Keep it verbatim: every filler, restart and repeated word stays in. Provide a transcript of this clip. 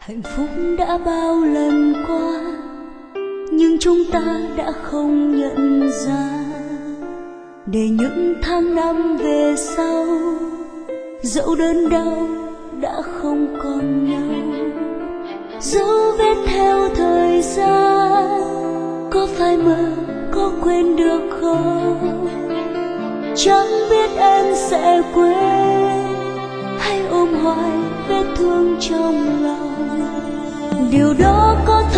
Hạnh phúc đã bao lần qua nhưng chúng ta đã không nhận ra, để những tháng năm về sau dẫu đớn đau đã không còn nhau. Dấu vết theo thời gian có phai mờ, có quên được không? Chẳng biết em sẽ quên hay ôm hoài vết thương trong lòng. Điều đó có